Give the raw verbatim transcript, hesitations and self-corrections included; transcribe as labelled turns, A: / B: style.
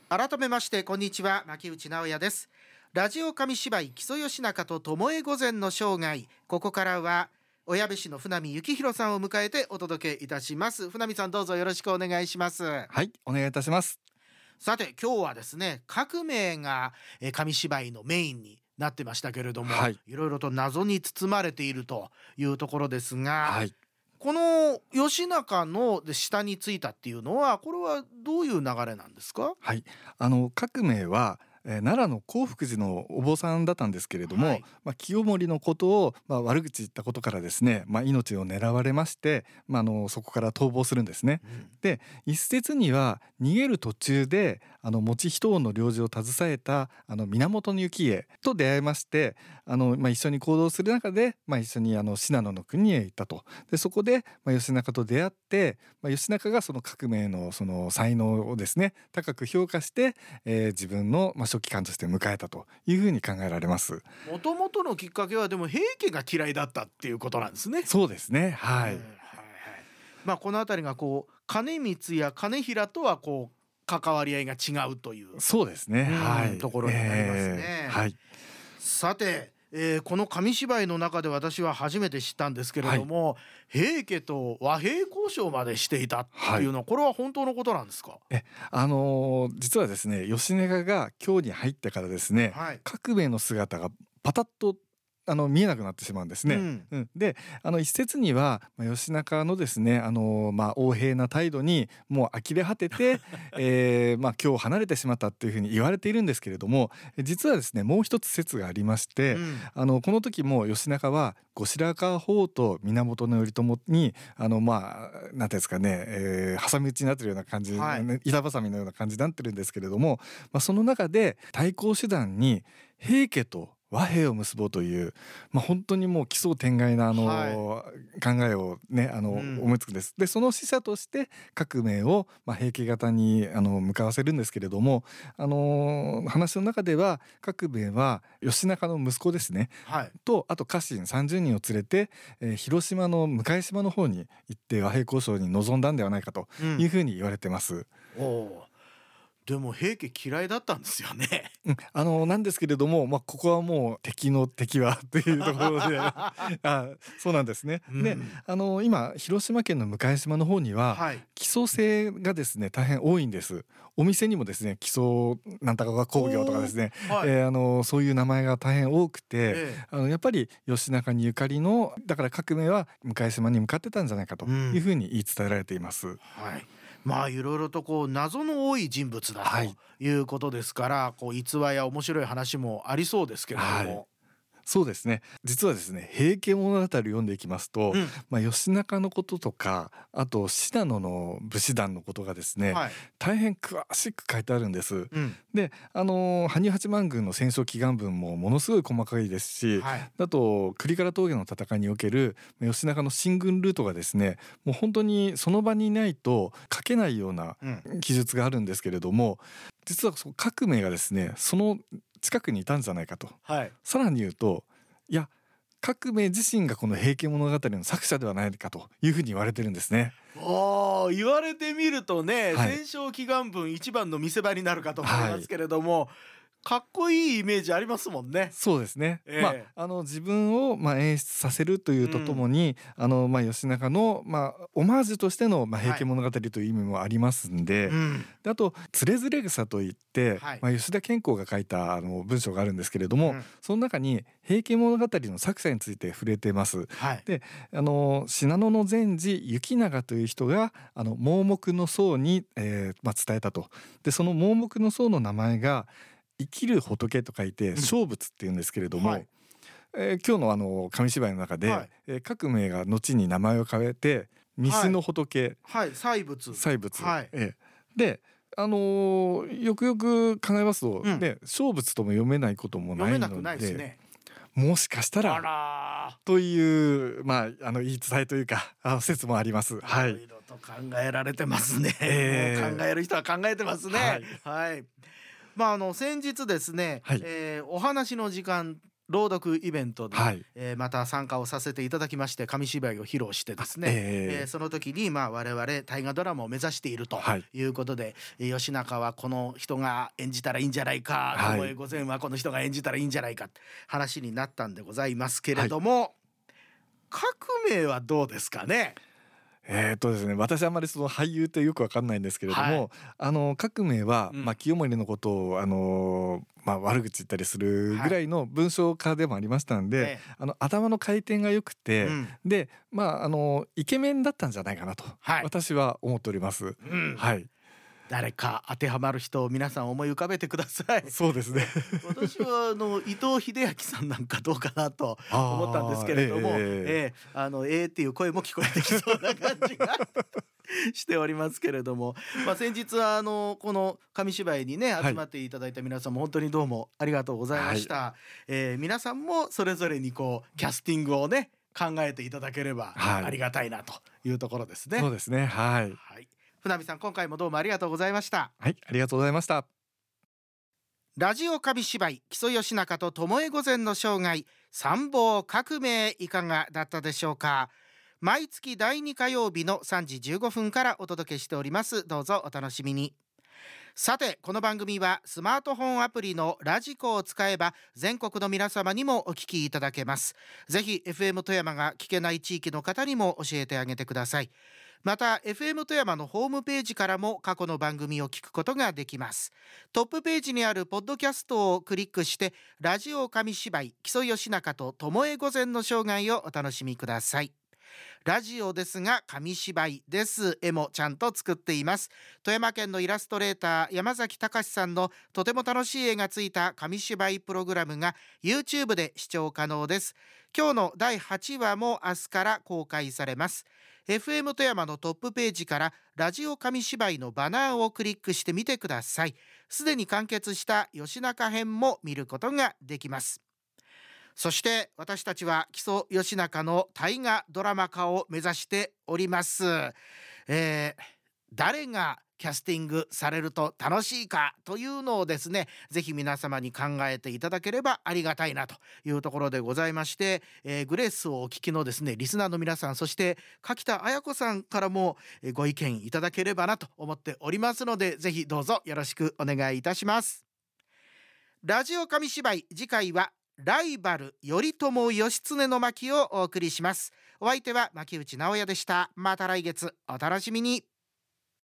A: 改めましてこんにちは、牧内直也です。ラジオ紙芝居木曽義仲と巴御前の生涯、ここからは小矢部市の船見幸宏さんを迎えてお届けいたします。船見さん、どうぞよろしくお願いします。
B: はい、お願いいたします。
A: さて、今日はですね、革命がえー紙芝居のメインになってましたけれども、
B: はい、
A: いろいろと謎に包まれているというところですが、
B: はい、
A: この義仲の下についたっていうのは、これはどういう流れなんですか？
B: はい、あの革命はえー奈良の興福寺のお坊さんだったんですけれども、
A: はい、
B: まあ、清盛のことを、まあ、悪口言ったことからですね、まあ、命を狙われまして、まあ、あのそこから逃亡するんですね。
A: うん、
B: で、一説には逃げる途中であの以仁王の領事を携えたあの源行家と出会いまして、あの、まあ、一緒に行動する中で、まあ、一緒にあの信濃の国へ行ったと。でそこで、まあ、義仲と出会って、まあ、義仲がその革命のその才能をですね高く評価して、えー自分の、まあ、書記官として迎えたというふうに考えられます。
A: もともとのきっかけはでも平家が嫌いだったっていうことなんですね。
B: そうですね、はい、
A: はいはいはい。まあこのあたりがこう兼光や兼平とはこう関わり合いが違うという、
B: そうですね、
A: うん
B: はい、
A: ところになりますね。
B: えーはい、
A: さて、えーこの紙芝居の中で私は初めて知ったんですけれども、平家と和平交渉までしていたっていうのは、これは本当のことなんですか？
B: えあのー実はですね、義仲が京に入ってからですね、
A: はい、
B: 革命の姿がパタッとあの見えなくなってしまうんですね。
A: うん
B: うんで、あの一説には、まあ、義仲のですね、あのまあ、横柄な態度にもう呆れ果てて、えーまあ、今日離れてしまったっていうふうに言われているんですけれども、実はですね、もう一つ説がありまして、
A: うん
B: あのこの時も義仲は後白河法と源頼朝にあのまあなんていうんですかね、えー挟み撃ちになってるような感じ、
A: はい
B: ね板挟みのような感じになってるんですけれども、まあ、その中で対抗手段に平家と和平を結ぼうという、まあ、本当にもう奇想天外なあの、
A: は
B: 考えをねあの、
A: うん
B: 思いつくんです。でその使者として革命を、まあ、平家方にあの向かわせるんですけれども、あの話の中では革命は義仲の息子ですね
A: はい
B: と、あと家臣さんじゅうにんを連れて、えー広島の向島の方に行って和平交渉に臨んだんではないかというふうに言われてます。
A: おお、でも平家嫌いだったんですよね。
B: うん、あのなんですけれども、まあ、ここはもう敵の敵はっていうところであそうなんですね。
A: うん
B: であの今広島県の向島の方には、
A: はい
B: 木曽製がですね大変多いんです。お店にもですね木曽なんとか工業とかですね、
A: おーはい、
B: えーあのそういう名前が大変多くて、
A: ええ
B: あのやっぱり義仲にゆかりのだから革命は向島に向かってたんじゃないかというふうに言い伝えられています。
A: はい、まあいろいろとこう謎の多い人物だ
B: はい
A: ということですから、こう逸話や面白い話もありそうですけれども、
B: はいそうですね。実はですね、平家物語を読んでいきますと、
A: うん
B: まあ、義仲のこととか、あと信濃の武士団のことがですね、
A: はい、
B: 大変詳しく書いてあるんです。
A: うん
B: で、あの羽生八幡宮の戦勝祈願文もものすごい細かいですし、
A: はい
B: あと栗原峠の戦いにおける義仲の進軍ルートがですね、もう本当にその場にいないと書けないような
A: うん
B: 記述があるんですけれども、実はその革命がですね、その近くにいたんじゃないかと。
A: はい
B: さらに言うと、いや革命自身がこの平家物語の作者ではないかというふうに言われてるんですね。
A: おー、言われてみるとね、
B: はい
A: 戦勝祈願文一番の見せ場になるかと思いますけれども、かっこいいイメージありますもんね。
B: そうですね、
A: ええ
B: まあ、あの自分をまあ演出させるというとともに、あのまあ義仲のまあオマージュとしてのまあ平家物語という意味もありますんで、
A: うん
B: であとつれづれ草といって、
A: はい
B: まあ、吉田健康が書いたあの文章があるんですけれども、
A: うん
B: その中に平家物語の作者について触れてます。
A: はい
B: であの信濃の禅師行長という人があの盲目の僧に、えーまあ、伝えたと。でその盲目の僧の名前が生きる仏と書いて正仏っていうんですけれども、
A: はい
B: えー今日のあの紙芝居の中で、
A: はい
B: えー革命が後に名前を変えて西の仏、
A: はい細仏
B: 細仏、
A: はい
B: えーであのーよくよく考えますと、
A: うん
B: で小仏とも読めないこともないので、
A: 読めなくないですね。
B: もしかした
A: あ
B: ら
A: ら
B: というまああの言い伝えというかあの説もあります。
A: ー、
B: はいい。
A: ろいろと考えられてますね。
B: えー
A: もう考える人は考えてますね。
B: はい
A: はい。まああの先日ですね、
B: はい
A: えーお話の時間朗読イベントに、
B: はい
A: えーまた参加をさせていただきまして、紙芝居を披露してですね、
B: えー
A: えーその時にまあ我々大河ドラマを目指していると
B: はい
A: いうことで、えー吉中はこの人が演じたらいいんじゃないか、
B: はい
A: 巴御前はこの人が演じたらいいんじゃないか話になったんでございますけれども、革命はどうですかね。
B: えーとですね、私あんまりその俳優ってよくわかんないんですけれども、
A: はい
B: あの革命は、
A: うん
B: まあ、清盛のことを、あのーまあ、悪口言ったりするぐらいの文章家でもありましたんで、
A: ええ
B: あの頭の回転が良くて、
A: うん
B: で、まあ、あのイケメンだったんじゃないかなと、
A: はい
B: 私は思っております。
A: うん
B: はい、
A: 誰か当てはまる人を皆さん思い浮かべてください。
B: そうですね。
A: 私はあの伊藤英明さんなんかどうかなと思ったんですけれども、
B: あーええ
A: ええあのええっていう声も聞こえてきそうな感じがしておりますけれども、まあ、先日はあのこの紙芝居にね
B: はい
A: 集まっていただいた皆さんも本当にどうもありがとうございました。えー皆さんもそれぞれにこうキャスティングをね考えていただければ
B: はい
A: ありがたいなというところですね。
B: そうですね。はい、
A: はい、船見さん今回もどうもありがとうございました。
B: はい、ありがとうございました。
A: ラジオ紙芝居木曽義仲と巴御前の生涯参謀革命いかがだったでしょうか。毎月だいに火曜日のさんじじゅうごふんからお届けしております。どうぞお楽しみに。さてこの番組はスマートフォンアプリのラジコを使えば全国の皆様にもお聞きいただけます。ぜひ エフエム 富山が聞けない地域の方にも教えてあげてください。また エフエム 富山のホームページからも過去の番組を聞くことができます。トップページにあるポッドキャストをクリックしてラジオ紙芝居木曽義仲と巴御前の生涯をお楽しみください。ラジオですが紙芝居です。絵もちゃんと作っています。富山県のイラストレーター山崎隆さんのとても楽しい絵がついた紙芝居プログラムが YouTube で視聴可能です。今日のだいはちわも明日から公開されます。 エフエム 富山のトップページからラジオ紙芝居のバナーをクリックしてみてください。すでに完結した吉中編も見ることができます。そして私たちは木曽義仲の大河ドラマ化を目指しております。えー、誰がキャスティングされると楽しいかというのをですねぜひ皆様に考えていただければありがたいなというところでございまして、えー、グレースをお聞きのですねリスナーの皆さん、そして柿田彩子さんからもご意見いただければなと思っておりますので、ぜひどうぞよろしくお願いいたします。ラジオ紙芝居、次回はライバル頼朝義経の巻をお送りします。お相手は牧内直哉でした。また来月お楽しみに。